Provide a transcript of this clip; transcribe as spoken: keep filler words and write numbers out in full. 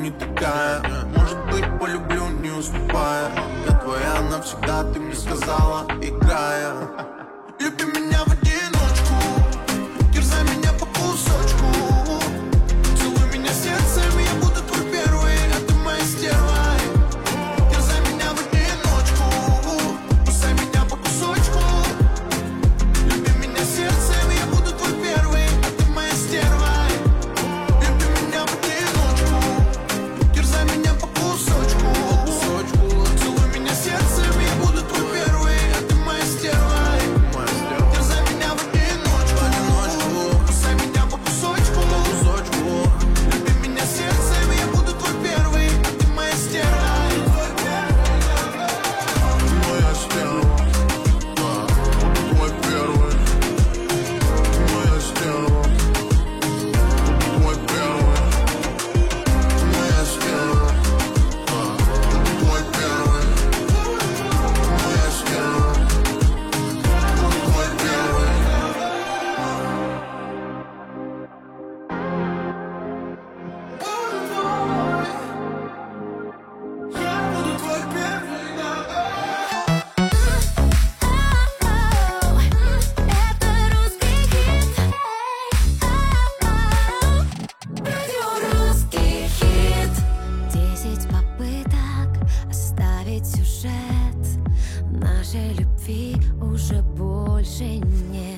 не такая. Может быть, полюблю, не уступая. Я твоя навсегда, ты мне сказала, играя. Люби меня в одиночку, терзай меня по кусочку. Целуй меня сердцем, я буду твой первый, а ты моя стерва. Терзай меня в одиночку, кусай меня по кусочку. Люби меня сердцем, я буду твой первый, а ты моя стерва. Люби меня в одиночку, терзай меня по кусочку. Целуй меня сердцем, я буду твой первый, а ты моя стерва. Терзай меня в одиночку, кусай меня по кусочку. Люби меня сердцем, я буду твой первый, а ты моя стерва. Моя стерва, твой первый. Моя стерва, твой первый. Моя стерва, твой первый. Моя стерва, твой первый. Я буду твой первый. Это русский хит. Русский хит. Десять попыток оставить сюжет. Нашей любви уже больше нет.